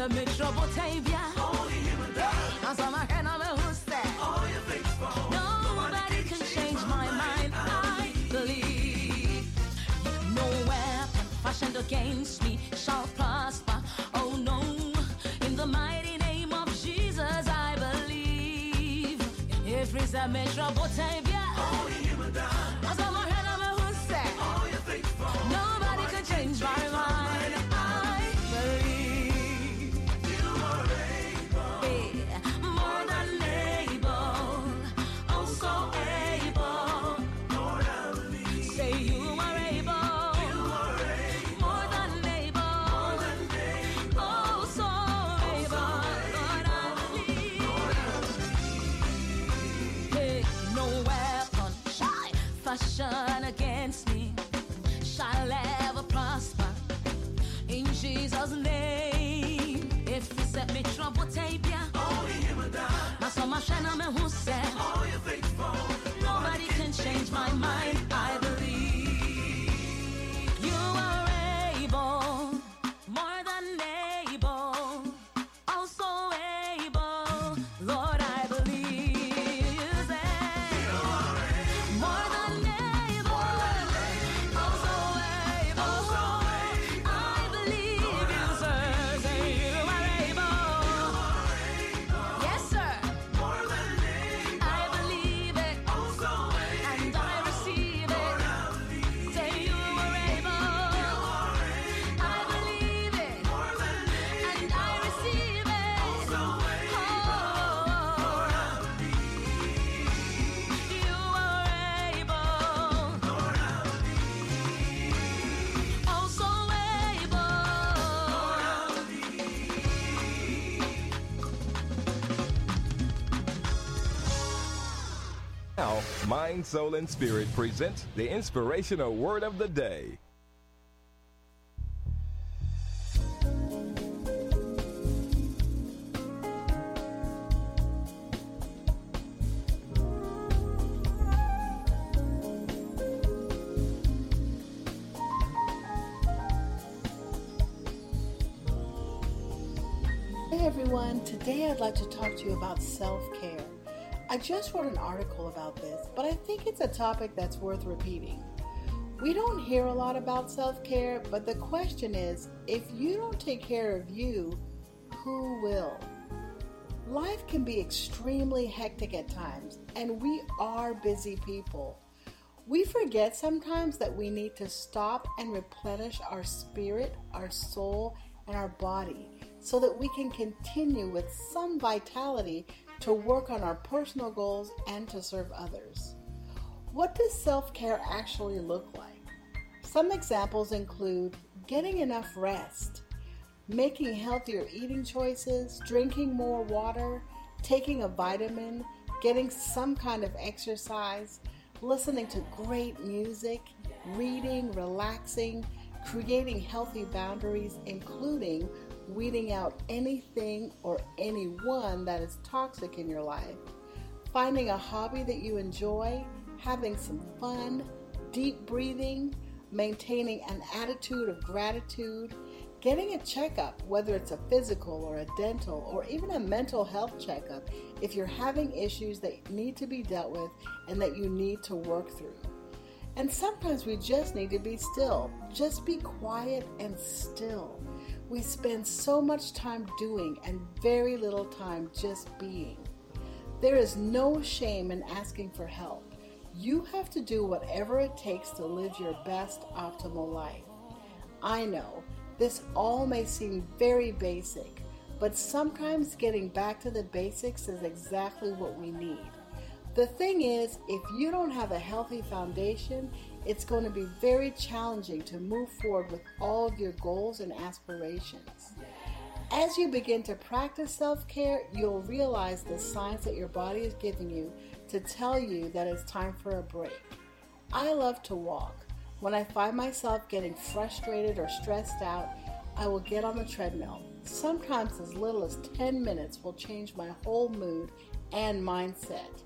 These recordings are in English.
se me trouble tabia. Only him and I. As I'm a hand of a who's that. All your faithful. Nobody can change my mind. I believe no weapon fashioned against me shall prosper. Oh no, in the mighty name of Jesus I believe. If it's a metro botavia, Only him and I. as I'm a hand of a who's that. All your faithful. Nobody can change my mind. I believe You are able. more than able, oh so able. Lord, I believe. Say you are able, You are able. more than able, oh so able. Lord, I believe. Hey, no weapon shall fashion against me shall ever prosper. In Jesus' name, if you set me trouble, tape ya. Only him and I. My son, my shana, me who said, All your faithful. nobody can change my mind. I believe you are able, more than able, also able. Lord, I believe you say, more than able, also able. I believe you, sir. Say you are able. Yes, sir. More than able. I believe it. Also And I receive it. Say you are able. I believe it. And I receive it. Oh, you are able. Also able. Now, Mind, Soul, and Spirit presents the inspirational word of the day. Hey everyone, today I'd like to talk to you about self-care. I just wrote an article about this, but I think it's a topic that's worth repeating. We don't hear a lot about self-care, but the question is, if you don't take care of you, who will? Life can be extremely hectic at times, and we are busy people. We forget sometimes that we need to stop and replenish our spirit, our soul, and our body so that we can continue with some vitality to work on our personal goals and to serve others. What does self-care actually look like? Some examples include getting enough rest, making healthier eating choices, drinking more water, taking a vitamin, getting some kind of exercise, listening to great music, reading, relaxing, creating healthy boundaries, including weeding out anything or anyone that is toxic in your life, finding a hobby that you enjoy, having some fun, deep breathing, maintaining an attitude of gratitude, getting a checkup, whether it's a physical or a dental or even a mental health checkup if you're having issues that need to be dealt with and that you need to work through. And sometimes we just need to be still. Just be quiet and still. We spend so much time doing and very little time just being. There is no shame in asking for help. You have to do whatever it takes to live your best optimal life. I know this all may seem very basic, but sometimes getting back to the basics is exactly what we need. The thing is, if you don't have a healthy foundation, it's going to be very challenging to move forward with all of your goals and aspirations. As you begin to practice self-care, you'll realize the signs that your body is giving you to tell you that it's time for a break. I love to walk. When I find myself getting frustrated or stressed out, I will get on the treadmill. Sometimes as little as 10 minutes will change my whole mood and mindset.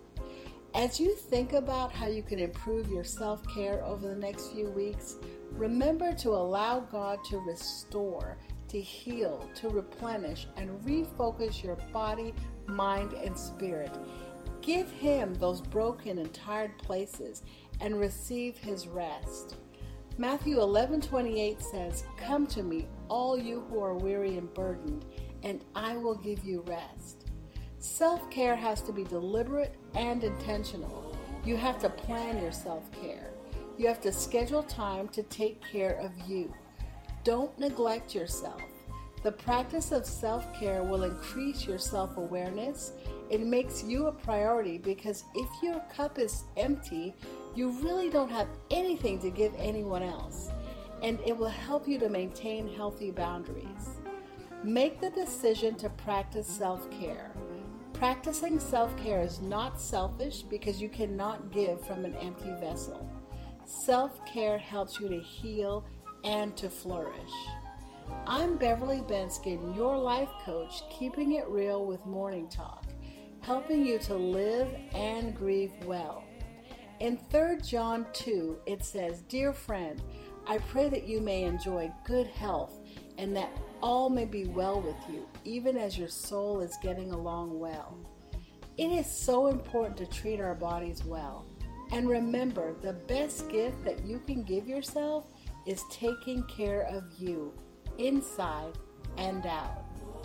As you think about how you can improve your self-care over the next few weeks, remember to allow God to restore to heal, to replenish, and refocus your body, mind, and spirit. Give Him those broken and tired places and receive His rest. Matthew 11:28 says, "Come to me, all you who are weary and burdened, and I will give you rest." Self-care has to be deliberate and intentional. You have to plan your self-care. You have to schedule time to take care of you. Don't neglect yourself. The practice of self-care will increase your self-awareness. It makes you a priority because if your cup is empty, you really don't have anything to give anyone else. And it will help you to maintain healthy boundaries. Make the decision to practice self-care. Practicing self-care is not selfish because you cannot give from an empty vessel. Self-care helps you to heal and to flourish. I'm Beverly Benskin, your life coach, keeping it real with Morning Talk, helping you to live and grieve well. In 3 John 2, it says, "Dear friend, I pray that you may enjoy good health and that all may be well with you, even as your soul is getting along well." It is so important to treat our bodies well. And remember, the best gift that you can give yourself is taking care of you, inside and out.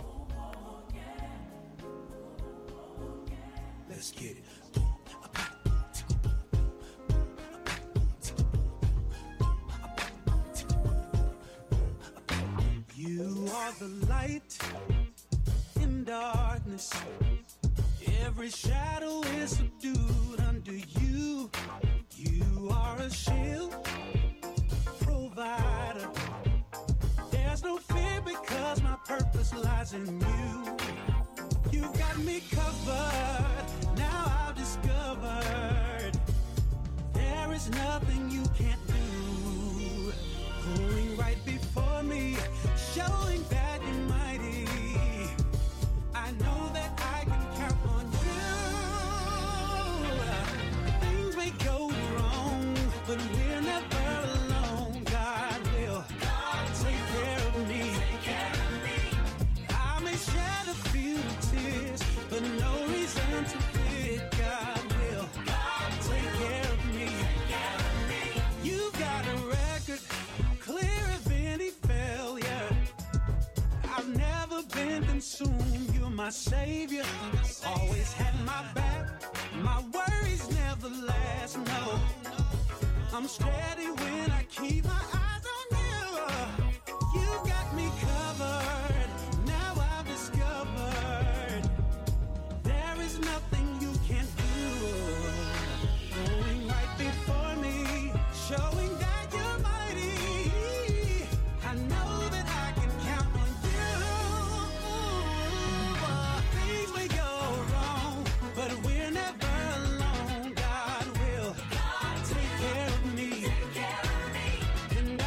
Let's get it. You are the light in darkness. Every shadow is subdued under you. You are a shield, provider. There's no fear because my purpose lies in you. You got me covered. Now I've discovered there is nothing you can't do. Going right before me, showing that you're mighty. I know that I can count on you. Things may go wrong, but we're never alone. God will take care of me. I may shed a few tears, but no reason to fear. God will take care of me. You've got a record clear of any failure. I've never been consumed. You're my savior. Always had my back. My worries never last. No, I'm steady when I keep my eyes on you. You got me covered. Now I've discovered there is nothing you can't do. Going right before me, showing that you're mighty. I know that I can count on you. Things may go wrong, but we're never alone. God will take care of me. And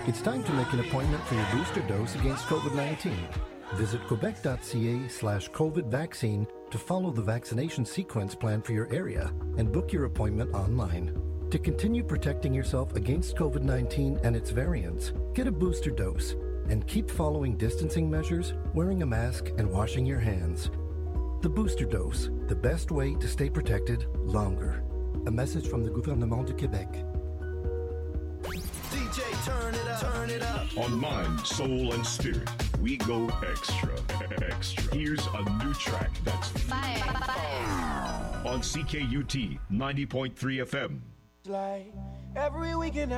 It's time to make an appointment for your booster dose against COVID-19. Visit quebec.ca/COVID vaccine to follow the vaccination sequence plan for your area and book your appointment online. To continue protecting yourself against COVID-19 and its variants, get a booster dose and keep following distancing measures, wearing a mask, and washing your hands. The booster dose, the best way to stay protected longer. A message from the Gouvernement du Québec. DJ, turn it up, turn it up. On Mind, Soul, and Spirit, we go extra. Here's a new track that's fire. On CKUT 90.3 FM. Like every weekend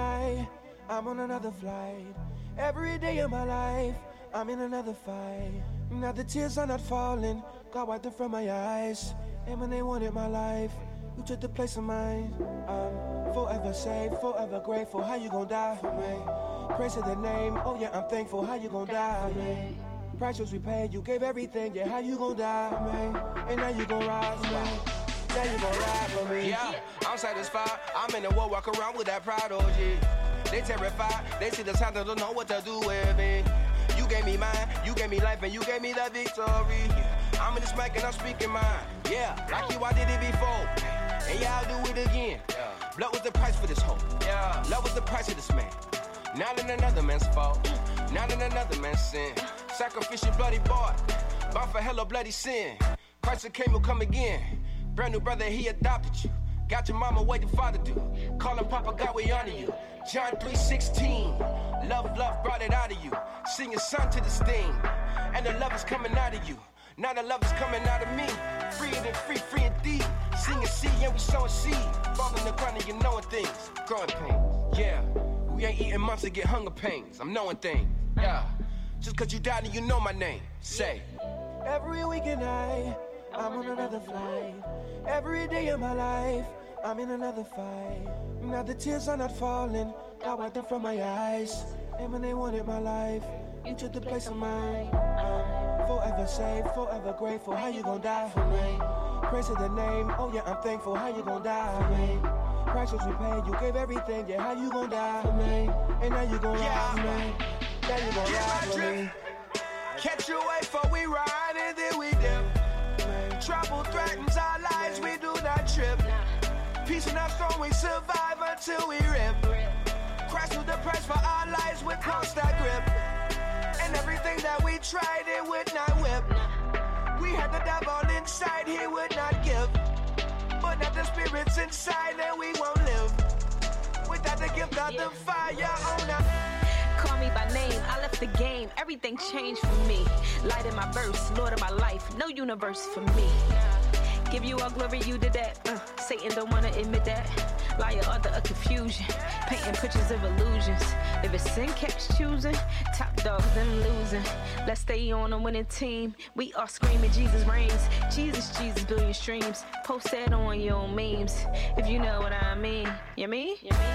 I'm on another flight. Every day of my life, I'm in another fight. Now the tears are not falling, God wiped them from my eyes. And when they wanted my life, you took the place of mine. I'm forever saved, forever grateful. How you gon' die for me? Praise to the name, oh yeah, I'm thankful. How you gon' die for me? Price was repaid, you gave everything, yeah, how you gon' die for me? And now you gon' rise for me. Now you gon' ride for me. Yeah, I'm satisfied. I'm in the world, walk around with that pride, oh yeah. They terrified, they see the signs, they don't know what to do with me. You gave me mine, you gave me life, and you gave me the victory. I'm in this mic and I'm speaking mine. Yeah, like you, I did it before. And yeah, I'll do it again. Blood was the price for this hope. Yeah, love was the price of this man. Not in another man's fault, not in another man's sin. Sacrificial bloody bought, bought for hella bloody sin. Christ came will come again. Brand new brother, he adopted you. Got your mama, what the father do? Call him Papa, God, we honor you. John 3:16. Love brought it out of you. Sing your son to this thing. And the love is coming out of you. Now the love is coming out of me. Free and free indeed. Sing and see, and we sowing seed. Fall in the ground and you knowing things. Growing pains, yeah. We ain't eating months to get hunger pains. I'm knowing things, yeah. Just cause you died and you know my name. Say. Every weekend I'm on another flight. Every day of my life, I'm in another fight. Now the tears are not falling, God wiped them from my eyes. And when they wanted my life, you took the place of mine. I'm forever saved, forever grateful. How you gon' die for me? Praise to the name, oh yeah, I'm thankful. How you gon' die for me? Price was repaid, you gave everything, yeah, how you gon' die for me? And now you gon' ride for me. Now you gon' ride for me. Catch your way for we ride and then we dip. Trouble threatens our lives, we do not trip. Peace in our storm, we survive until we rip. Christ with the price for our lives with constant grip. And everything that we tried, it would not whip. We had the devil inside, he would not give. But now the spirit's inside and we won't live without the gift of the fire on us. Call me by name, I left the game. Everything changed for me. Light in my verse, Lord of my life. No universe for me. Give you all glory, you did that. Satan don't wanna admit that. Liar, author of confusion. Painting pictures of illusions. If it's sin, catch choosing. Top dogs, them losing. Let's stay on a winning team. We are screaming Jesus reigns. Jesus, Jesus, billion streams. Post that on your memes. If you know what I mean. You mean?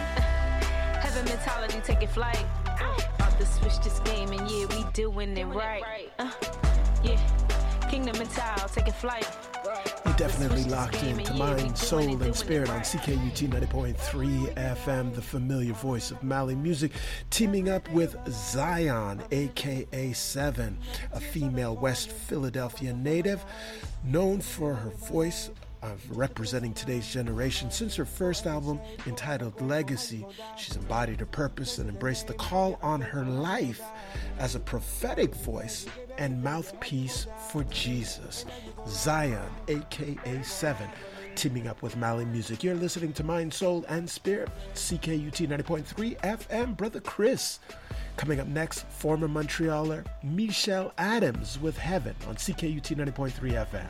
Heaven mentality, taking flight. About to switch this game and yeah, we doing it right. Yeah, kingdom mentality, taking flight. You definitely locked into Mind, Soul, and Spirit on CKUT 90.3 FM, the familiar voice of Mali Music, teaming up with Zion, a.k.a. Seven, a female West Philadelphia native, known for her voice of representing today's generation. Since her first album entitled Legacy, she's embodied her purpose and embraced the call on her life as a prophetic voice and mouthpiece for Jesus. Zion, a.k.a. Seven, teaming up with Mali Music. You're listening to Mind, Soul, and Spirit, CKUT 90.3 FM. Brother Chris. Coming up next, former Montrealer Michelle Adams with Heaven on CKUT 90.3 FM.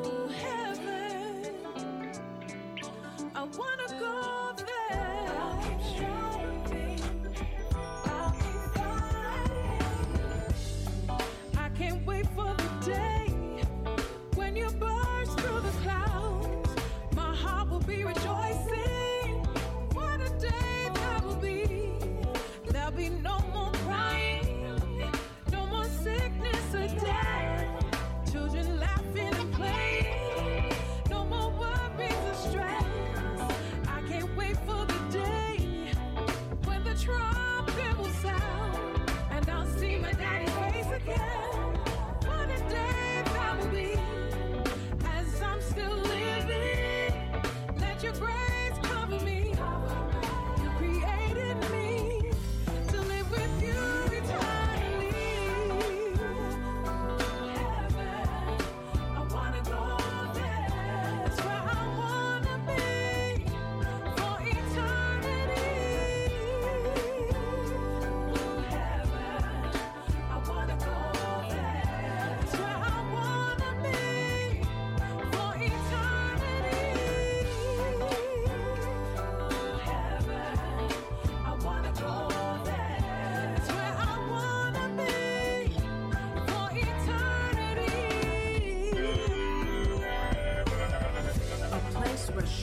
I wanna go there.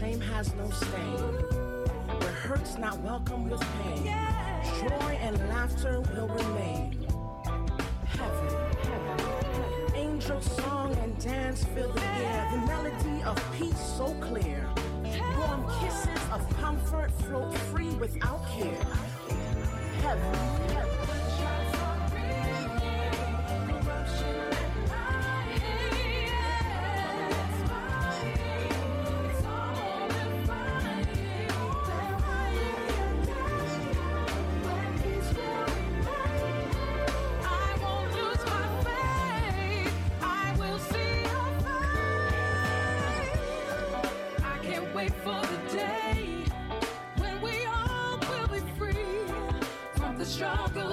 shame has no stain, where hurt's not welcome with pain, joy and laughter will remain. Heaven, angel song and dance fill the air, the melody of peace so clear, warm kisses of comfort float free without care. Heaven. Struggle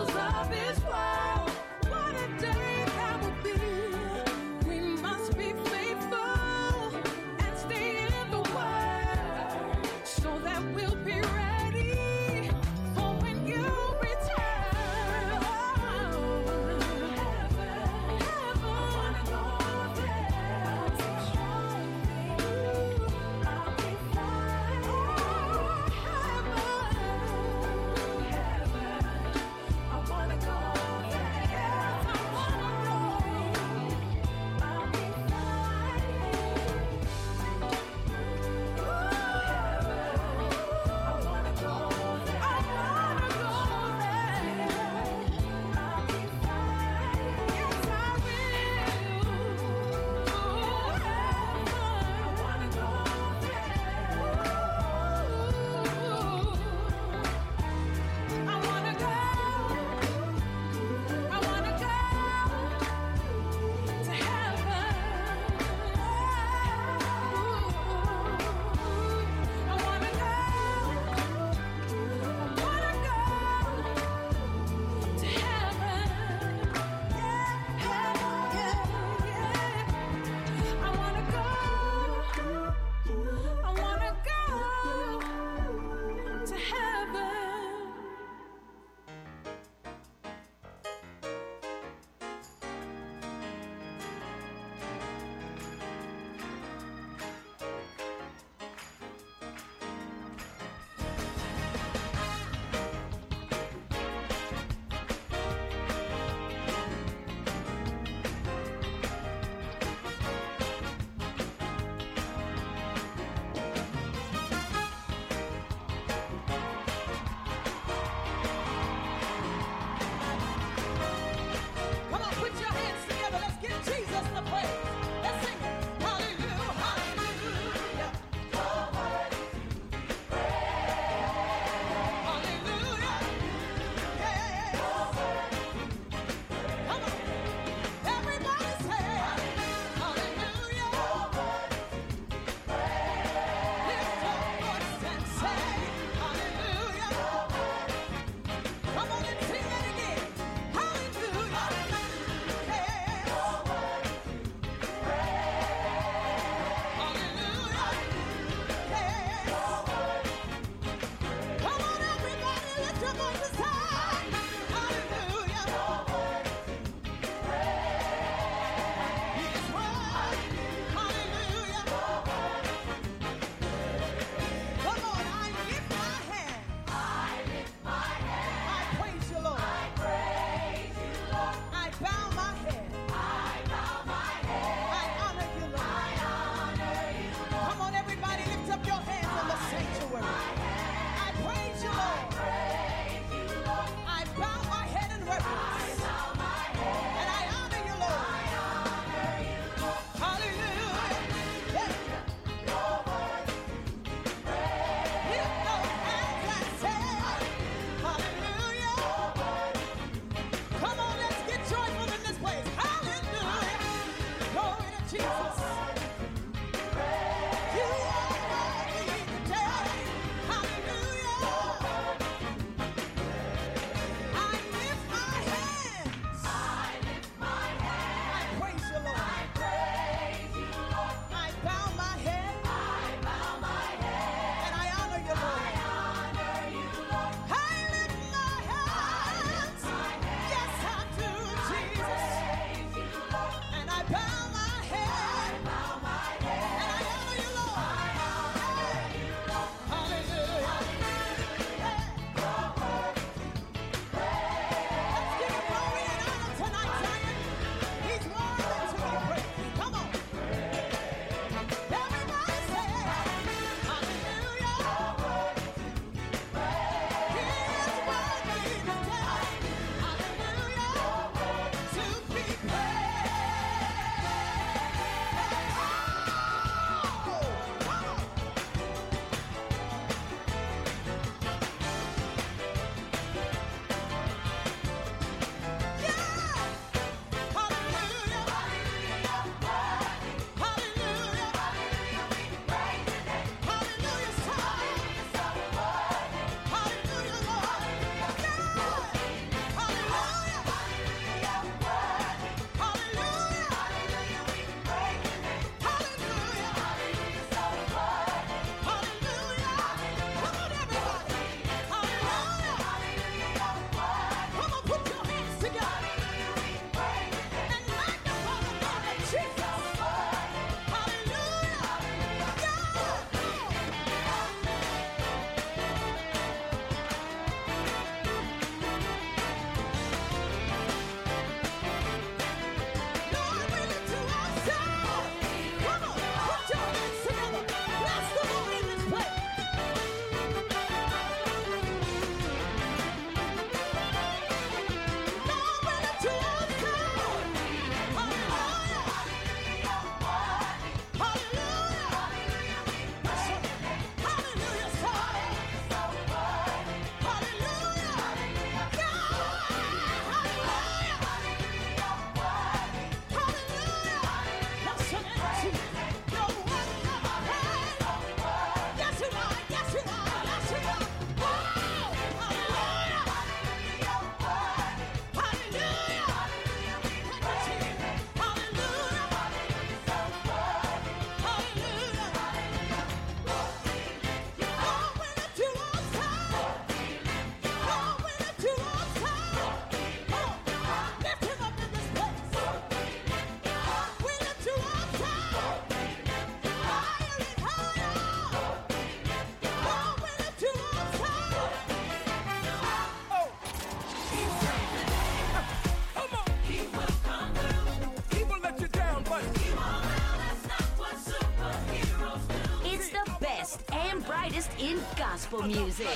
latest in gospel music.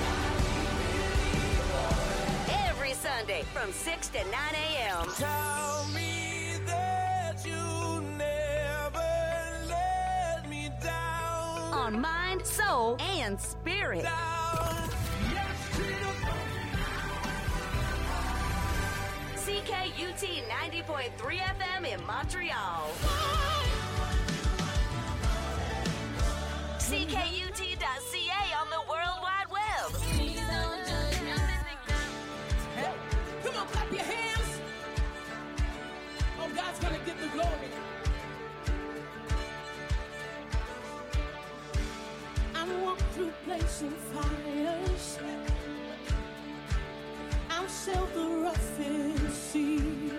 Every Sunday from 6 to 9 a.m. Tell me that you never let me down. On Mind, Soul, and Spirit. CKUT 90.3 FM in Montreal. CKUT.ca on the World Wide Web. Hey, come on, clap your hands. Oh, God's gonna get the glory. I walk through blazing fires. I've sailed the roughest seas.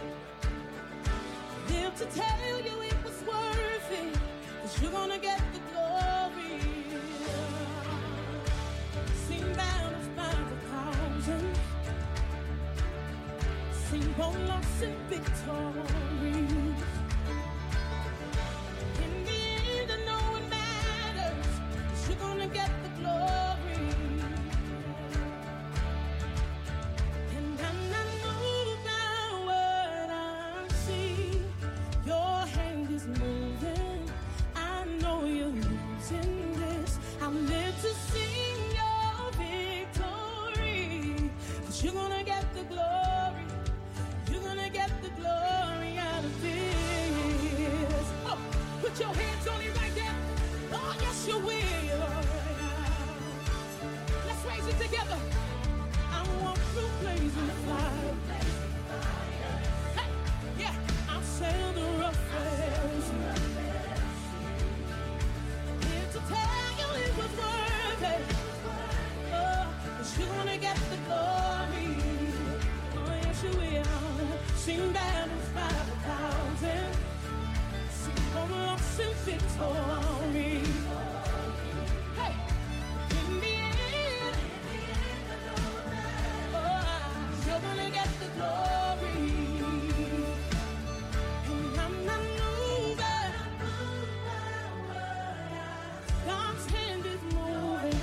Live to tell you it was worth it, 'cause you're gonna get the glory. Seen battles by the thousands, seen both loss and victories. In the end, I know it matters, 'cause you're gonna get the glory. And I'm not moved by what I see. Your hand is moving. I know you're using this. I live to sing your victory. 'Cause you're gonna get the glory. You're gonna get the glory out of this. Oh, put your hands on it right there. Oh, yes, you will. Let's raise it together. I walk through blazing fire. Hey, yeah, I've sailed the roughest. Here to tell you it was worth it. Oh, 'cause you're gonna get the glory. Oh, yes, you will. Seen battles by the thousand. Seen both loss and victory. Hey, in the end, you're gonna get the glory. And I'm not moving. God's hand is moving.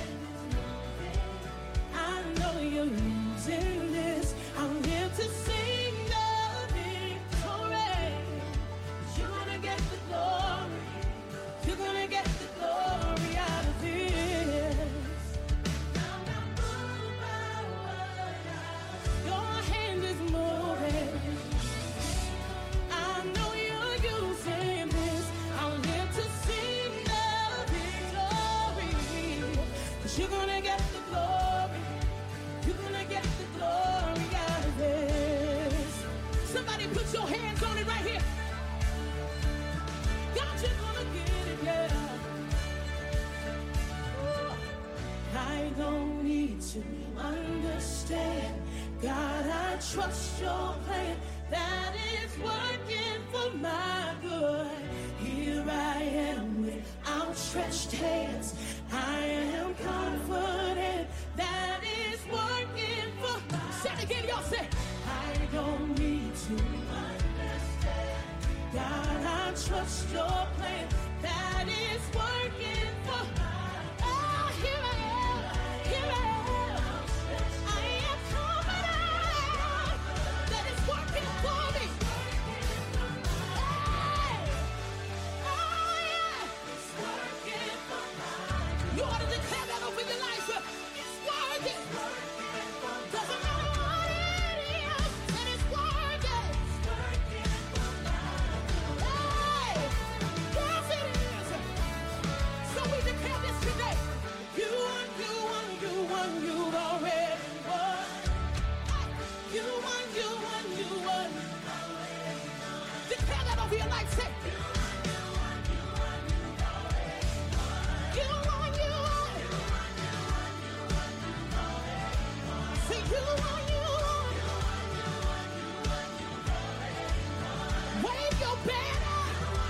I know you're using this. I'm here to sing the victory. You're gonna get the glory. You're gonna get the glory out of this. Your hand is moving. I know you're using this. I'm here to sing the victory. 'Cause you're gonna get the glory. You're gonna get the glory out of this. Somebody put your hands on it right here. God, you're gonna get it, yeah. I don't need to understand. God, I trust your plan that is working for my good. Here I am with outstretched hands. I am confident that is working for my good. Say it again, y'all say. I don't need to understand. God, I trust your plan that is working for my good. Oh, here I am. Here I am. I am confident that it's working for me. Hey! Oh, yeah. It's working for my good. You ought to declare that over your life. It's working. Doesn't matter what it is, that it's working. Hey! Yes, it is. So we declare this today. You won, you've already won. You won, you won. Declare that over your life, say. You won, say you won. Wave your banner.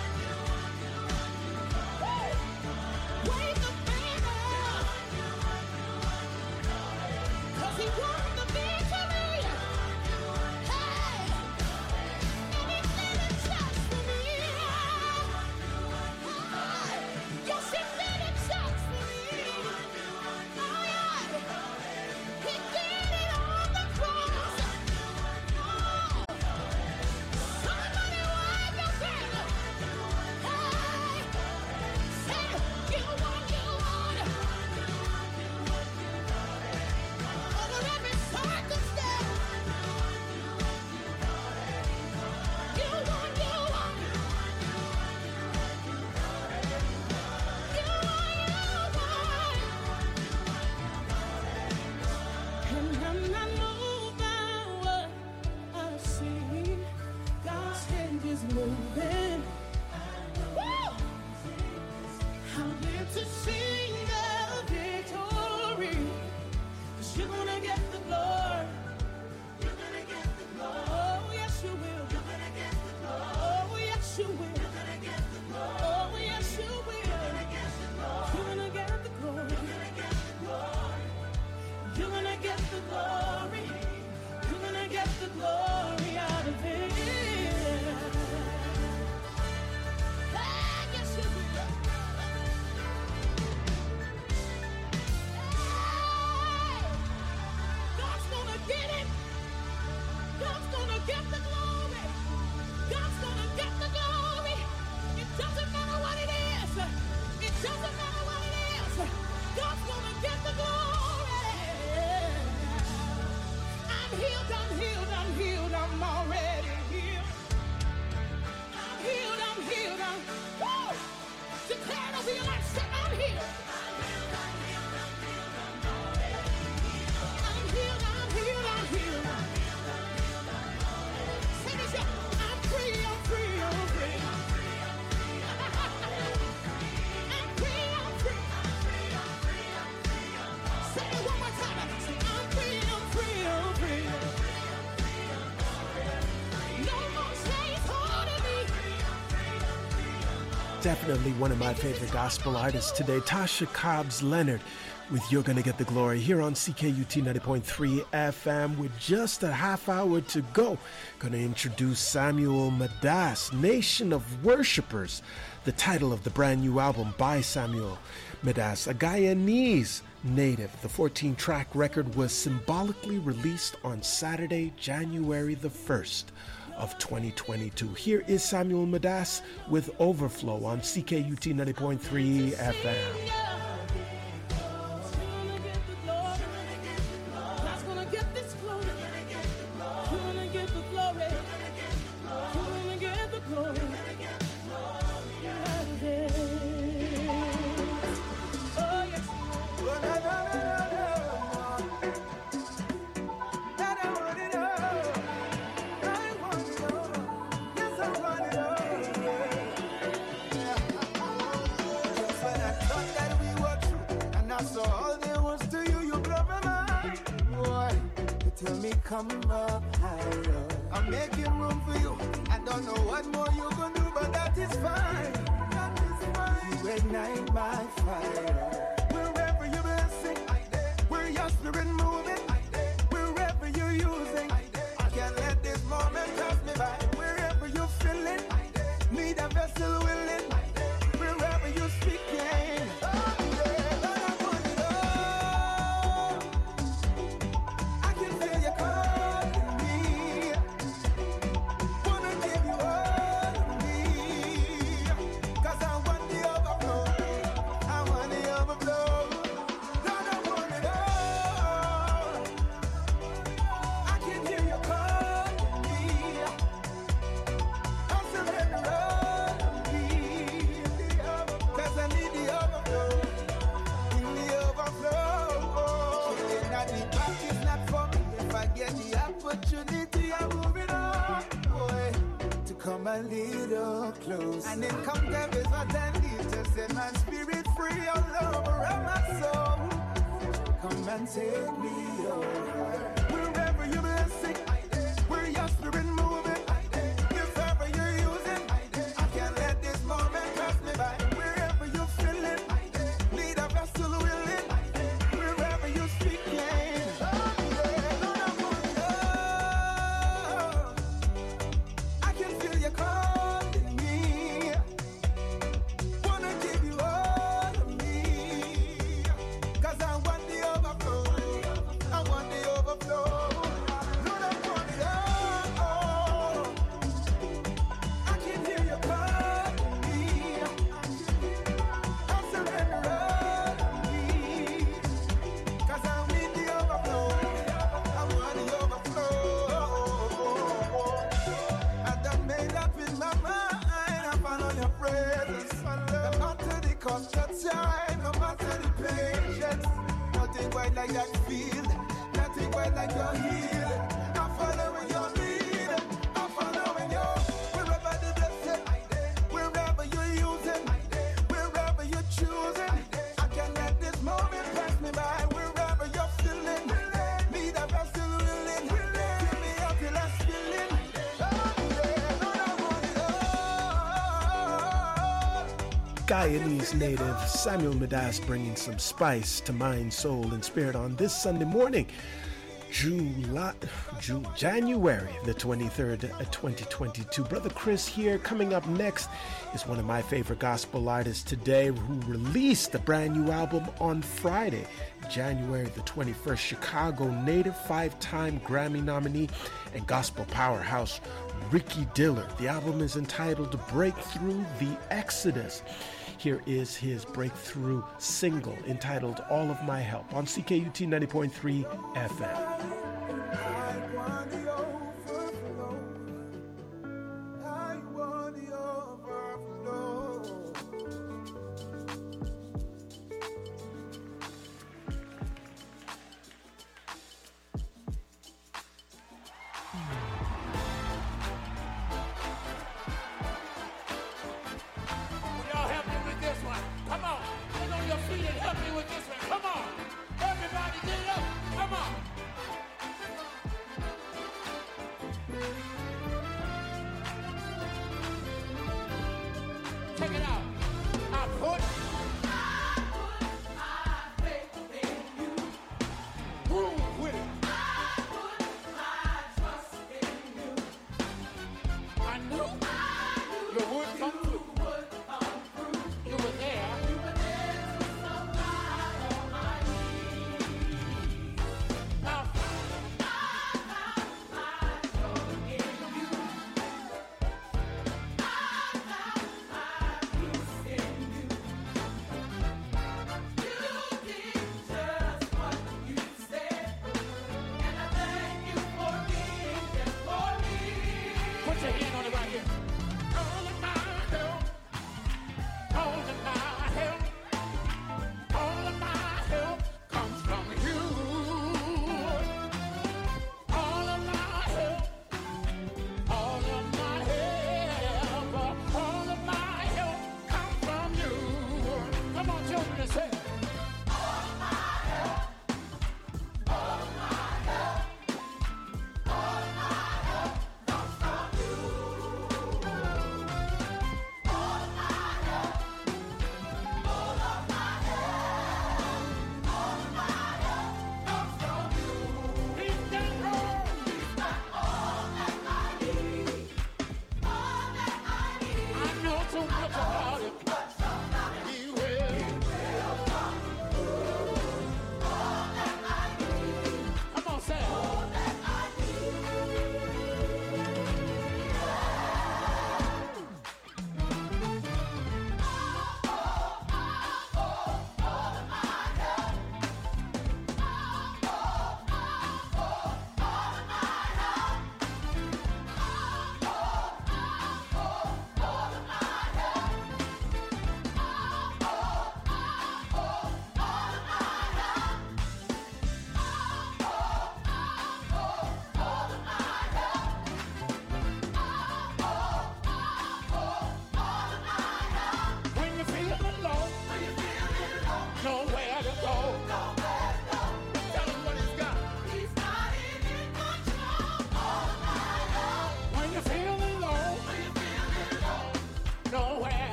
Wave the banner. 'Cause he won the victory. Hey! And he did it just for me. moving. Woo! I'm here to sing the victory. 'Cause you're gonna get the glory. You're gonna get the glory. Oh, yes, you will. You're gonna get the glory. Oh, yes, you will. You're gonna get the glory. Oh, yes, you will. You're gonna get the glory. You're gonna get the glory. You're gonna get the glory. You're gonna get the glory out of it. Ah, yes, you will. God's gonna get it. God's gonna get the glory. God's gonna get the glory. It doesn't matter what it is. It doesn't matter what it is. God's gonna get the glory. I'm healed, I'm healed, I'm healed, I'm already healed. I'm healed, I'm healed, I'm woo! Declare to be like, say, I'm healed. I'm healed, I'm healed, I'm healed, I'm already healed. I'm healed, I'm healed, I'm healed. I'm healed, I'm healed, I'm already healed. Say this, yeah. I'm free, I'm free, I'm free. I'm free, I'm free, I'm free. I'm free, I'm free. I'm free, I'm free, I'm free, I'm already. Say it one more time. Say, I'm free, I'm free, I'm free. No more chains holding me. Definitely one of my favorite gospel artists today, Tasha Cobbs Leonard, with You're Gonna Get the Glory here on CKUT 90.3 FM. With just a half hour to go, gonna introduce Samuel Madas, Nation of Worshippers, the title of the brand new album by Samuel Madas, a Guyanese native. The 14-track record was symbolically released on Saturday, January the 1st of 2022. Here is Samuel Madas with Overflow on CKUT 90.3 FM. God's gonna get this glory. You're gonna get the glory. You're gonna get the glory. Oh, yes. So all there was to you, you blow my mind. Boy, you tell me come up higher. I'm making room for you. I don't know what more you can do, but that is fine. That is fine. You ignite my fire. Wherever you're blessing, where your spirit moving, wherever you're using, I can't let this moment pass me by. Wherever you're feeling, need a vessel willing, wherever you're speaking. Come a little close, and then come there is what I need to set my spirit free all over my soul. Come and take me over. Wherever you're blessing, where your spirit moving, if ever you're using, I can't let this moment pass me by. Wherever you're feeling, need a vessel willing, wherever you're speaking. Calling me, wanna give you all of me, 'cause I want the overflow, I want the overflow, Lord, I want it all. I can hear you calling me, I surrender all of me, 'cause I need the overflow, I want the overflow. I done made up in my mind, I follow your presence. No matter the cost of time, no matter the patience, nothing quite like that feel, nothing quite like your heal. I'm following your lead, I'm following your, wherever the blessing Guyanese native Samuel Midas bringing some spice to mind, soul, and spirit on this Sunday morning, January the 23rd, 2022. Brother Chris here. Coming up next is one of my favorite gospel artists today who released a brand new album on Friday, January the 21st. Chicago native, 5-time Grammy nominee, and gospel powerhouse Ricky Dillard. The album is entitled Breakthrough the Exodus. Here is his breakthrough single entitled All of My Help on CKUT 90.3 FM.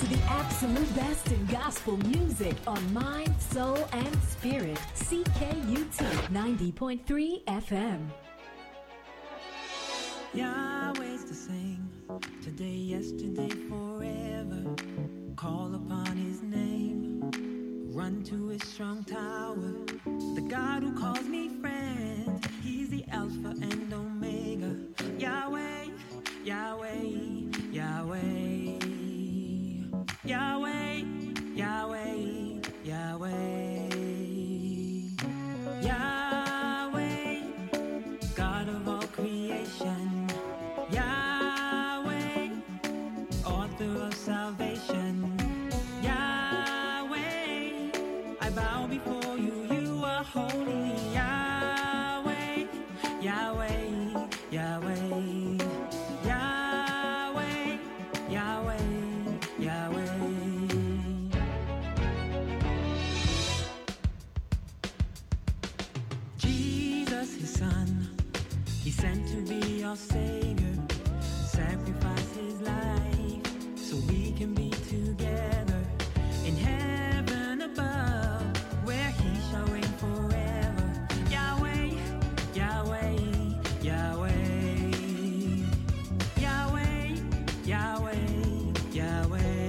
to the absolute best in gospel music on Mind, Soul, and Spirit. CKUT 90.3 FM. Yahweh's the same, today, yesterday, forever. Call upon his name, run to his strong tower. The God who calls me friend, he's the Alpha and Omega. Yahweh, Yahweh, Yahweh, Yahweh, Yahweh, Yahweh, Yahweh, God of all creation. Yahweh, author of salvation. Yahweh, I bow before you, you are holy. Yahweh, Yahweh, Yahweh, Yahweh, Yahweh, Yahweh. Jesus, his son, he sent to be our Savior, sacrificed his life so we can be together in heaven above, where he shall reign forever. Yahweh, Yahweh, Yahweh, Yahweh, Yahweh, Yahweh,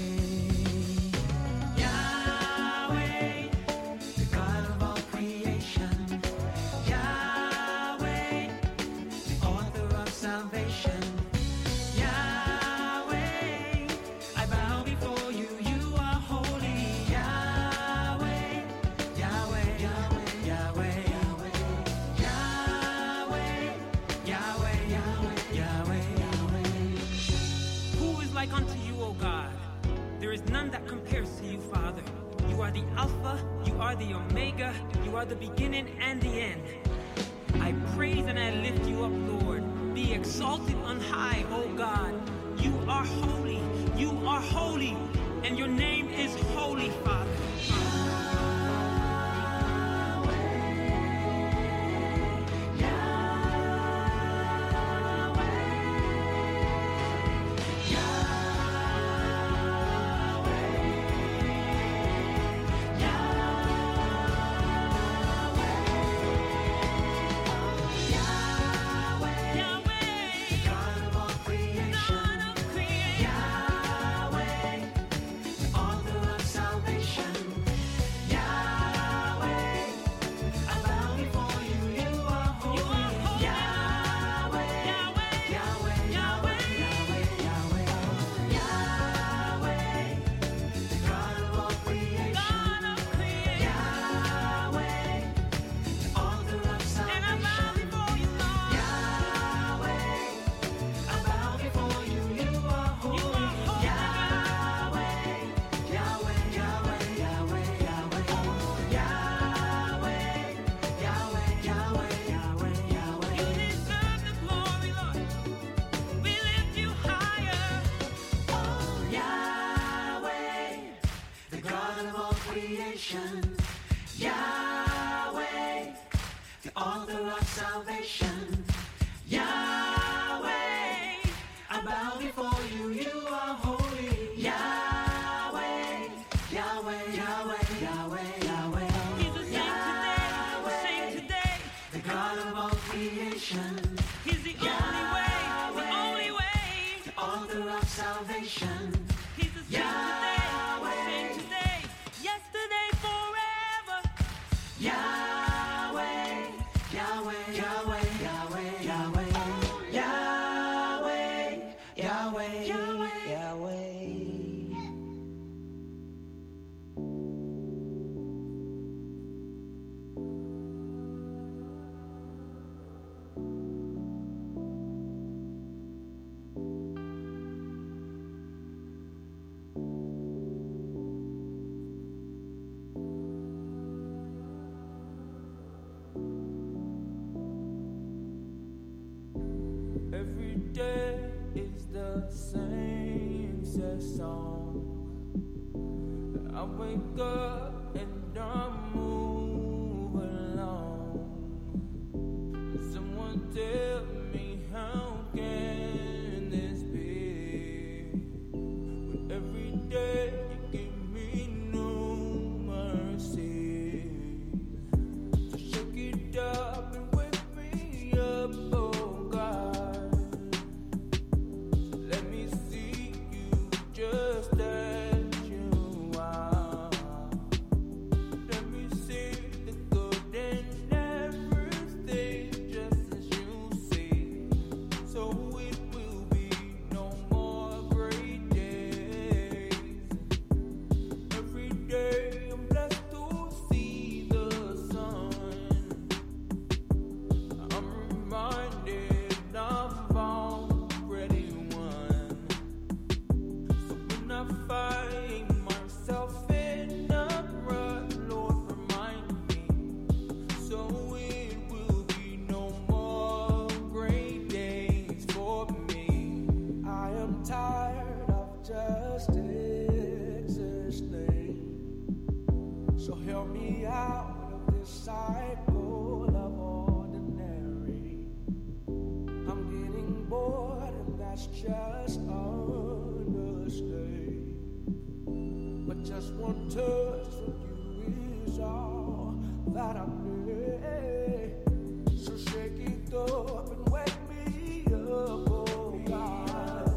Yahweh, the God of all creation. Yahweh, the author of salvation. Yahweh, I bow before you, you are holy. Yahweh, Yahweh, Yahweh, Yahweh, Yahweh, Yahweh, Yahweh, Yahweh. Who is like unto you, O God? There is none that compares to you, Father. You are the Alpha, you are the Omega, you are the beginning and the end. I praise and I lift you up, Lord. Be exalted on high, O God. You are holy, and your name is holy, Father. Yahweh, the author of salvation. Yahweh, I bow before you, you are holy. Yahweh, Yahweh, Yahweh, Yahweh, Yahweh. He's the same today, the God of all creation. He's the only way, the author of salvation. He's the same today, yesterday, forever. Yahweh, Yahweh, Yahweh, Yahweh, Yahweh, Yahweh, Yahweh, Yahweh. Every day is the same sad song. I wake up and I move along. Someone tell me, how can this be? When every So help me out of this cycle of ordinary. I'm getting bored and that's just understated. But just one touch from you is all that I need. So shake it up and wake me up, oh God.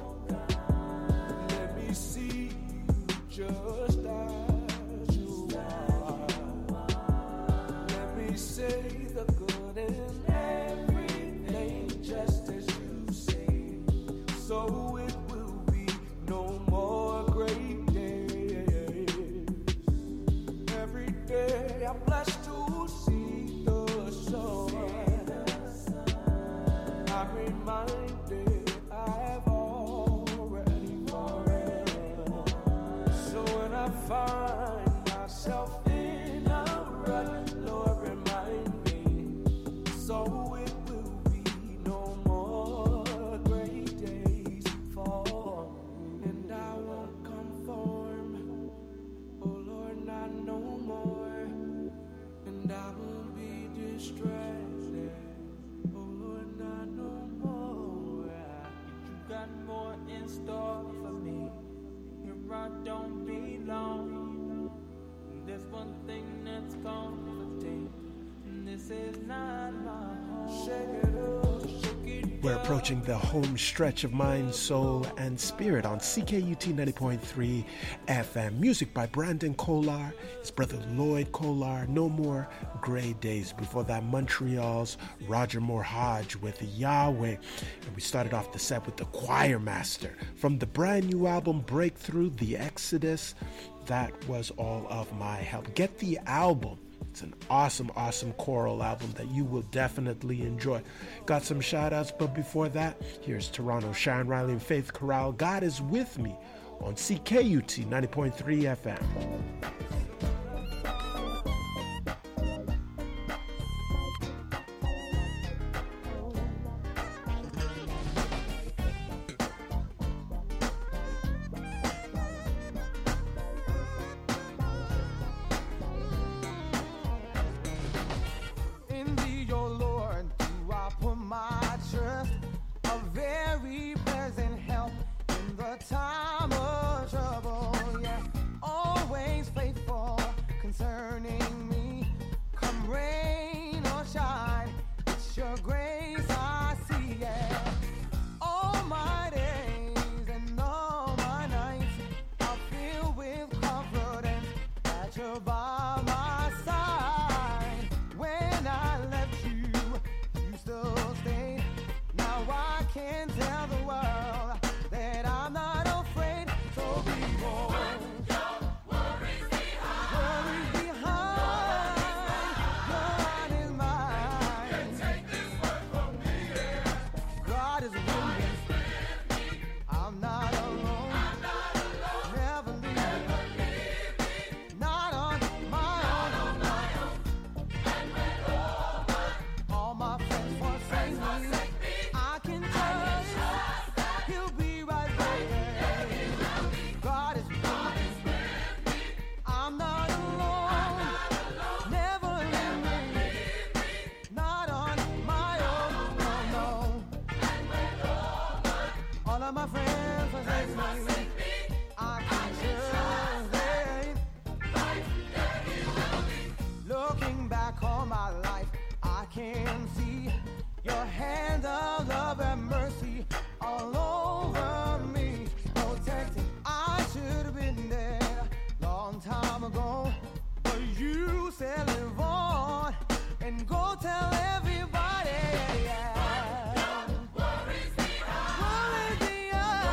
Let me see you just as you are. Let me say the good in everything just as you say. So it will be no more great days. Every day I'm blessed to see the sun. I'm reminded I've already won. So when I find myself in a rut, Lord, remind me. So it will be no more great days for me. And I won't conform, oh Lord, not no more. And I won't be distracted, oh Lord, not no more. You got more in store for me. Here I don't belong. There's one thing that's comforting, and this is not my home. Shake it up, shake it up. We're approaching the home stretch of Mind, Soul, and Spirit on CKUT 90.3 FM. Music by Brandon Kolar, his brother Lloyd Kolar, No More Gray Days. Before that, Montreal's Roger Moore Hodge with Yahweh. And we started off the set with the Choir Master. From the brand new album Breakthrough, The Exodus, that was All of My Help. Get the album. It's an awesome, awesome choral album that you will definitely enjoy. Got some shout outs, but before that, here's Toronto, Sharon Riley and Faith Corral. God is with me on CKUT 90.3 FM. In thee, O Lord, do I put my trust, a very present help in the time of trouble. Yeah, always faithful concerning me. Come rain or shine, it's your grace I see. Yeah, all my days and all my nights are filled with confidence that you're by my side. When I left you, you still stayed. Now I can tell the world that I'm not afraid. So be bold. Worries behind. God is mine. Can't take this word from me. God is with me. I'm not alone. Never leave me. Not on my own. All my friends forsake me. I can trust He'll be right there. God is with me. I'm not alone. Never leave me. Not on my own. No. All of my friends forsake me. I can trust Looking back on my life, I can see your hand of love and mercy all over me, protecting. I should have been dead long time ago, but you said live on and go tell everybody. Yeah. Worries behind.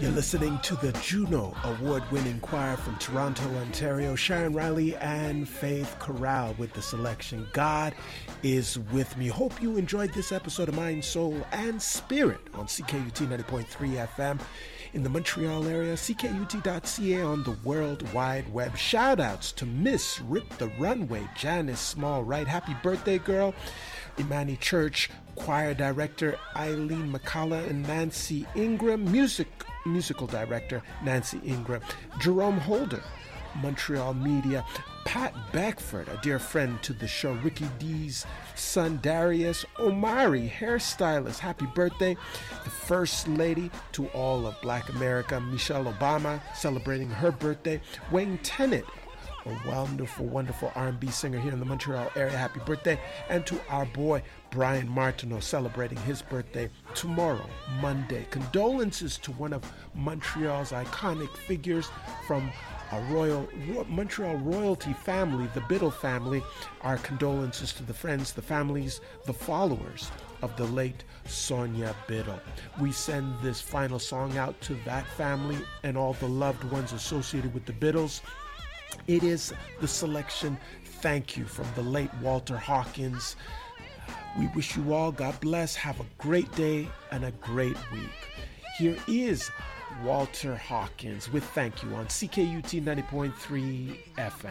You're listening to the Juno Award-winning choir from Toronto, Ontario, Sharon Riley and Faith Corral with the selection God is With Me. Hope you enjoyed this episode of Mind, Soul, and Spirit on CKUT 90.3 FM in the Montreal area, ckut.ca on the World Wide Web. Shout-outs to Miss Rip the Runway, Janice Small, right? Happy birthday, girl. Imani Church choir director Eileen McCullough and Nancy Ingram, musical director Nancy Ingram, Jerome Holder, Montreal Media, Pat Beckford, a dear friend to the show, Ricky D's son Darius, Omari, hairstylist, happy birthday, the First Lady to all of Black America, Michelle Obama, celebrating her birthday, Wayne Tennant, a wonderful, wonderful R&B singer here in the Montreal area, happy birthday, and to our boy Brian Martineau, celebrating his birthday tomorrow, Monday. Condolences to one of Montreal's iconic figures from a Montreal royalty family, the Biddle family. Our condolences to the friends, the families, the followers of the late Sonia Biddle. We send this final song out to that family and all the loved ones associated with the Biddles. It is the selection Thank You from the late Walter Hawkins. We wish you all God bless. Have a great day and a great week. Here is Walter Hawkins with Thank You on CKUT 90.3 FM.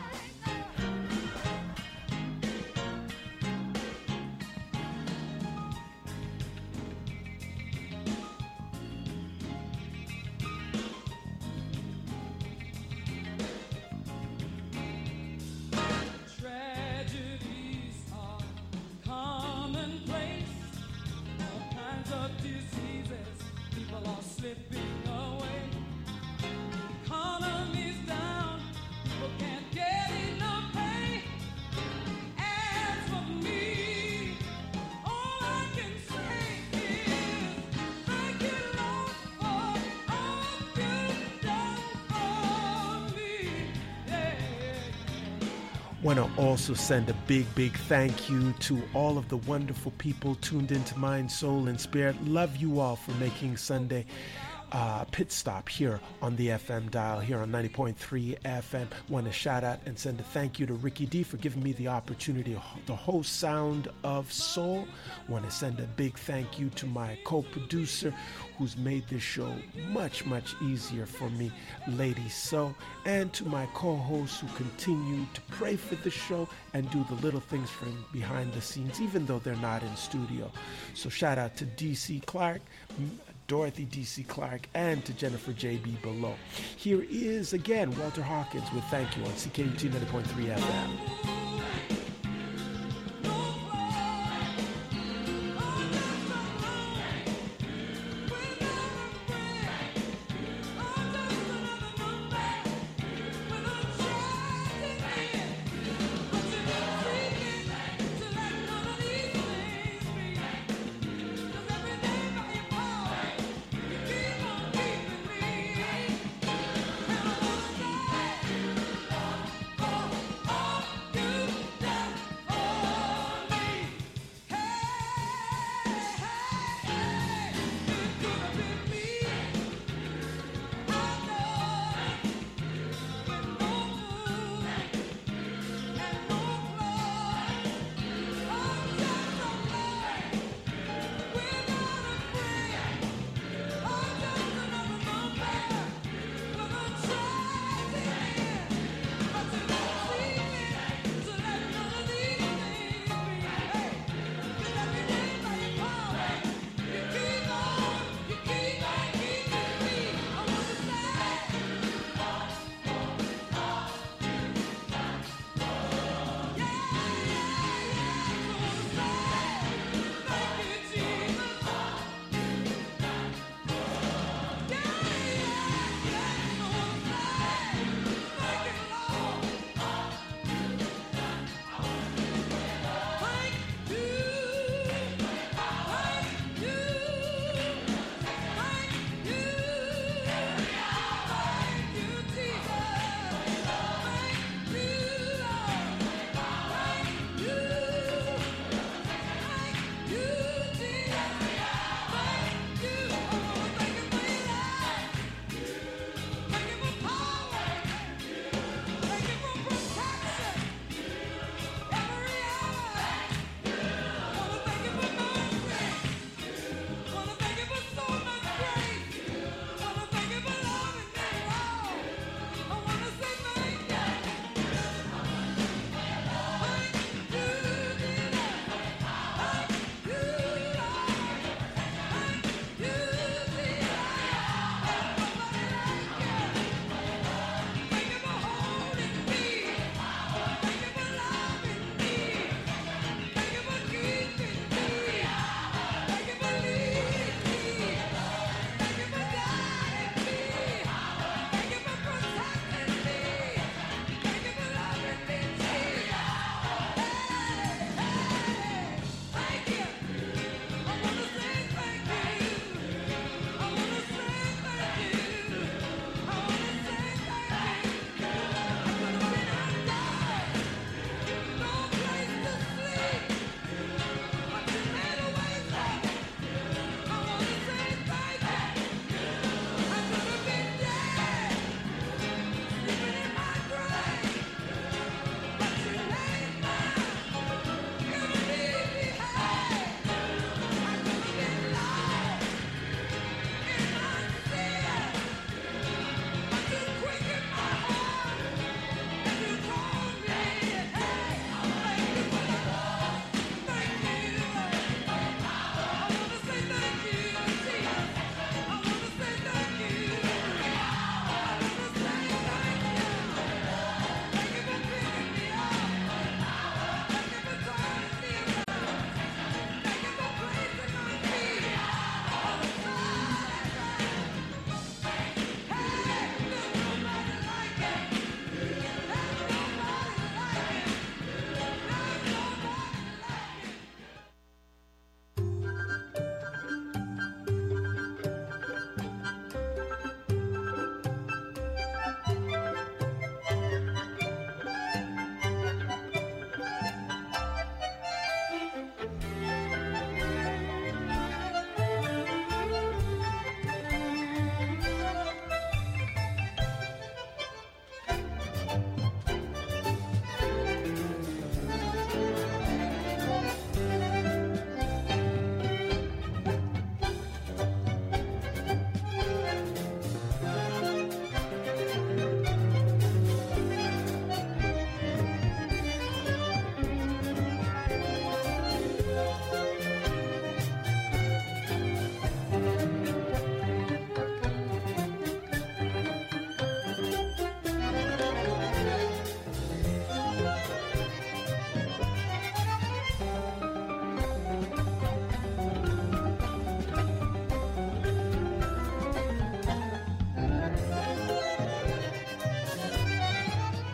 Want to also send a big thank you to all of the wonderful people tuned into Mind, Soul, and Spirit. Love you all for making Sunday pit stop here on the FM dial, here on 90.3 FM. Want to shout out and send a thank you to Ricky D for giving me the opportunity to host Sound of Soul. Want to send a big thank you to my co-producer who's made this show much easier for me, Lady So, and to my co-hosts who continue to pray for the show and do the little things from behind the scenes, even though they're not in studio. So shout out to DC Clark, Dorothy D.C. Clark, and to Jennifer J.B. Below. Here is, again, Walter Hawkins with Thank You on CKUT 90.3 FM. You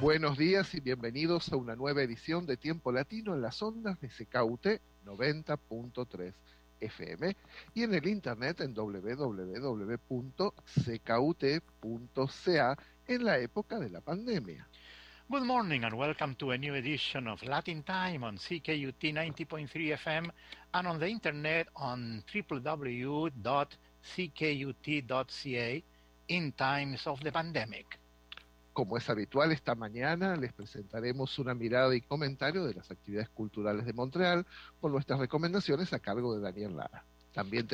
Buenos días y bienvenidos a una nueva edición de Tiempo Latino en las ondas de CKUT 90.3 FM y en el internet en www.ckut.ca en la época de la pandemia. Good morning and welcome to a new edition of Latin Time on CKUT 90.3 FM and on the internet on www.ckut.ca in times of the pandemic. Como es habitual, esta mañana les presentaremos una mirada y comentario de las actividades culturales de Montreal con nuestras recomendaciones a cargo de Daniel Lara. También